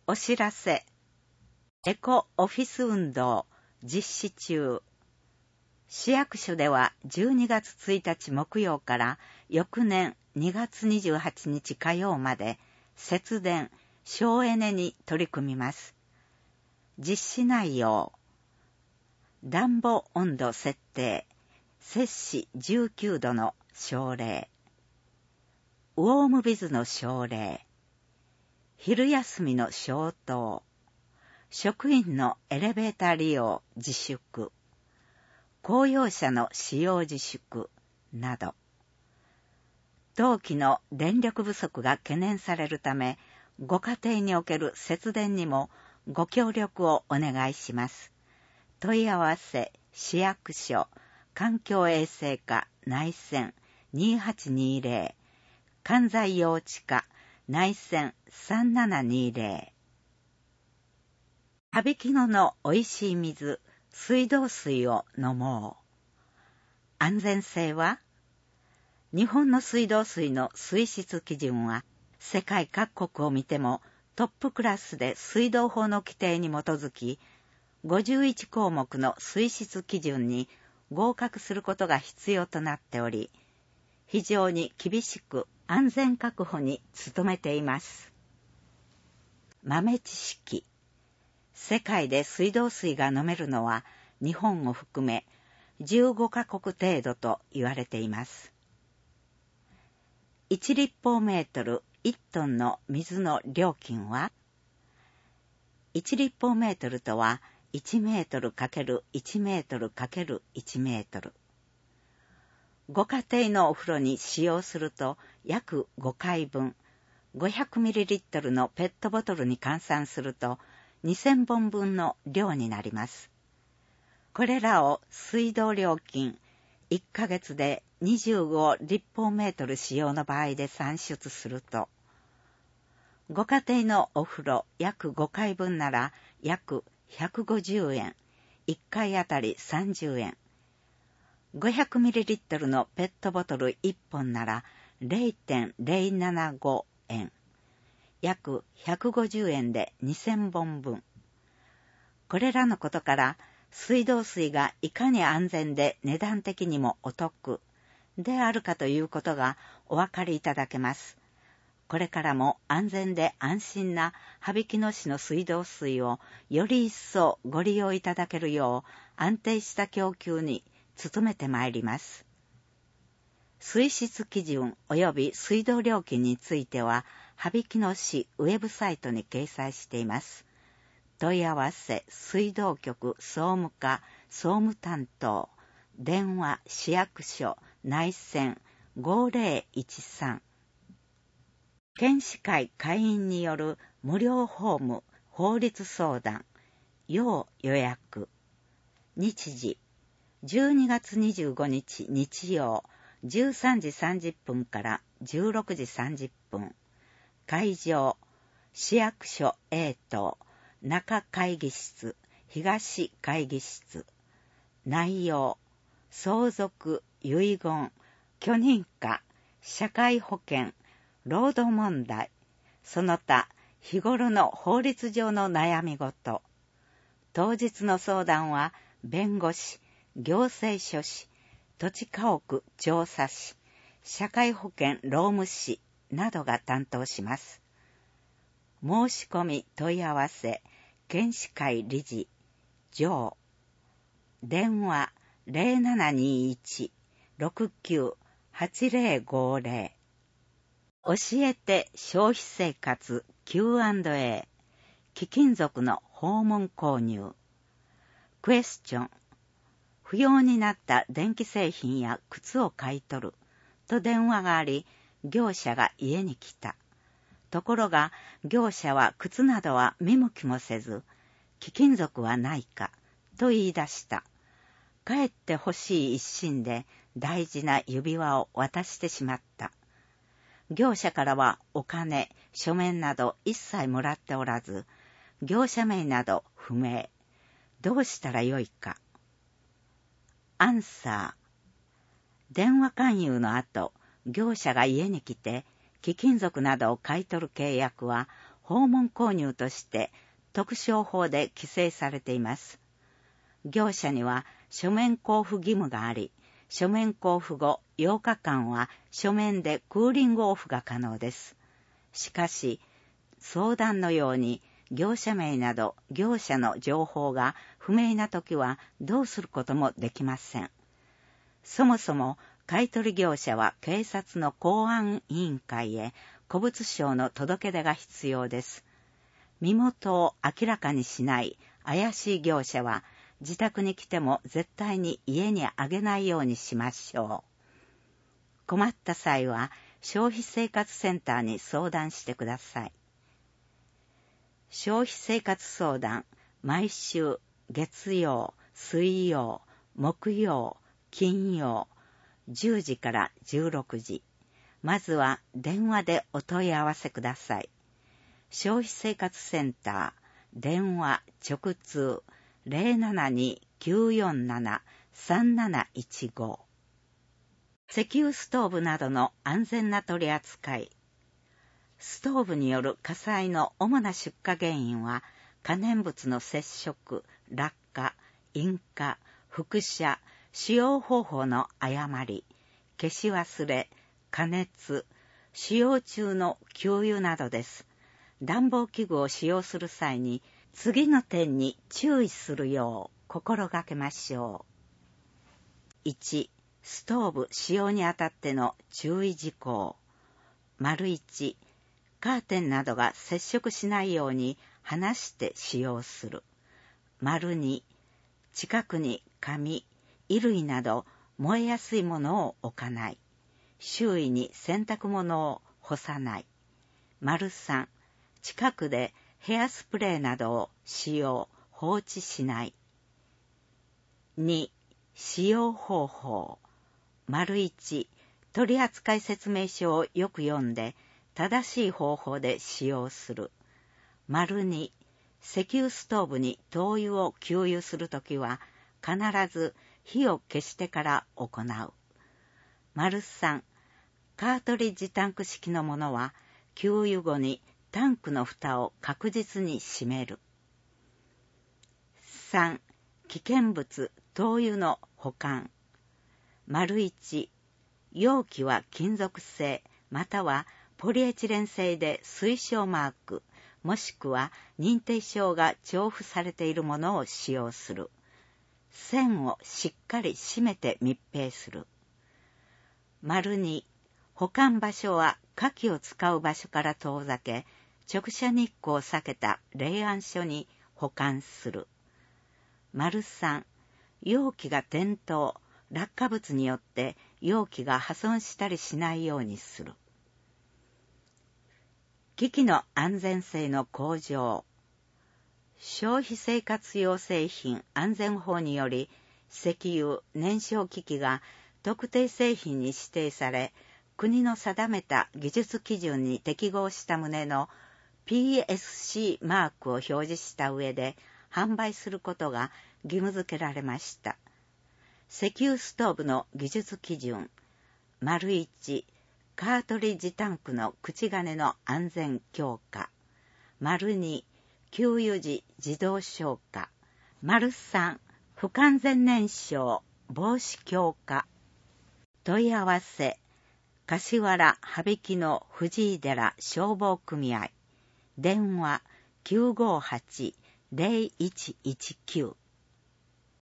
お知らせ。エコオフィス運動実施中。市役所では12月1日木曜から翌年2月28日火曜まで節電・省エネに取り組みます。実施内容。暖房温度設定、摂氏19度の奨励。ウォームビズの奨励。昼休みの消灯。職員のエレベーター利用自粛。公用車の使用自粛など。冬季の電力不足が懸念されるため、ご家庭における節電にもご協力をお願いします。問い合わせ、市役所、環境衛生課内線2820、関西幼稚課内線3720。羽曳野のおいしい水、水道水を飲もう。安全性は？日本の水道水の水質基準は、世界各国を見てもトップクラスで水道法の規定に基づき、51項目の水質基準に合格することが必要となっており、非常に厳しく安全確保に努めています。豆知識。世界で水道水が飲めるのは日本を含め15カ国程度と言われています。1立方メートル1トンの水の料金は？ 1 立方メートルとは1メートル ×1 メートル ×1 メートル。ご家庭のお風呂に使用すると約5回分、500ミリリットルのペットボトルに換算すると2000本分の量になります。これらを水道料金1ヶ月で25立方メートル使用の場合で算出すると、ご家庭のお風呂約5回分なら約150円、1回あたり30円。500ミリリットルのペットボトル1本なら 0.075 円。約150円で2000本分。これらのことから、水道水がいかに安全で値段的にもお得であるかということがお分かりいただけます。これからも安全で安心な羽曳野市の水道水をより一層ご利用いただけるよう安定した供給に努めてまいります。水質基準及び水道料金については、羽曳野市ウェブサイトに掲載しています。問い合わせ、水道局総務課総務担当、電話市役所内線5013。県市会会員による無料ホーム法律相談、要予約。日時、12月25日日曜、13時30分から16時30分。会場、市役所 A 棟、中会議室、東会議室。内容、相続、遺言、許認可、社会保険、労働問題、その他日頃の法律上の悩み事。当日の相談は弁護士、行政書士、土地家屋調査士、社会保険労務士などが担当します。申し込み問い合わせ、県市会理事、上。電話 0721-698050。教えて消費生活 Q&A。貴金属の訪問購入。クエスチョン。不要になった電気製品や靴を買い取ると電話があり、業者が家に来た。ところが業者は靴などは見向きもせず、貴金属はないかと言い出した。帰ってほしい一心で大事な指輪を渡してしまった。業者からはお金、書面など一切もらっておらず、業者名など不明。どうしたらよいか。アンサー。電話勧誘の後、業者が家に来て、貴金属などを買い取る契約は、 訪問購入として特商法で規制されています。業者には書面交付義務があり、書面交付後8日間は書面でクーリングオフが可能です。しかし、相談のように業者名など業者の情報が不明なときはどうすることもできません。そもそも買取業者は警察の公安委員会へ古物商の届け出が必要です。身元を明らかにしない怪しい業者は自宅に来ても絶対に家にあげないようにしましょう。困った際は消費生活センターに相談してください。消費生活相談、毎週月曜、水曜、木曜、金曜、10時から16時。まずは電話でお問い合わせください。消費生活センター、電話直通 072-947-3715。石油ストーブなどの安全な取り扱い。ストーブによる火災の主な出火原因は、可燃物の接触、落下、引火、輻射、使用方法の誤り、消し忘れ、加熱、使用中の給油などです。暖房器具を使用する際に、次の点に注意するよう心がけましょう。1、ストーブ使用にあたっての注意事項。1、カーテンなどが接触しないように離して使用する。2、近くに紙、衣類など燃えやすいものを置かない。周囲に洗濯物を干さない。3、近くでヘアスプレーなどを使用、放置しない。2、使用方法。1、取扱説明書をよく読んで、正しい方法で使用する。2、石油ストーブに灯油を給油するときは、必ず火を消してから行う。3、カートリッジタンク式のものは、給油後にタンクの蓋を確実に閉める。3、危険物、灯油の保管。1、容器は金属製、またはポリエチレン製で推奨マーク、もしくは認定証が調布されているものを使用する。栓をしっかり閉めて密閉する。2、保管場所は火器を使う場所から遠ざけ、直射日光を避けた冷暗所に保管する。3、容器が転倒、落下物によって容器が破損したりしないようにする。機器の安全性の向上。消費生活用製品安全法により、石油、燃焼機器が特定製品に指定され、国の定めた技術基準に適合した旨の PSC マークを表示した上で販売することが義務付けられました。石油ストーブの技術基準。1、カートリッジタンクの口金の安全強化。2、給油時自動消火。3、不完全燃焼防止強化。問い合わせ。柏原羽曳の藤井寺消防組合。電話 958-0119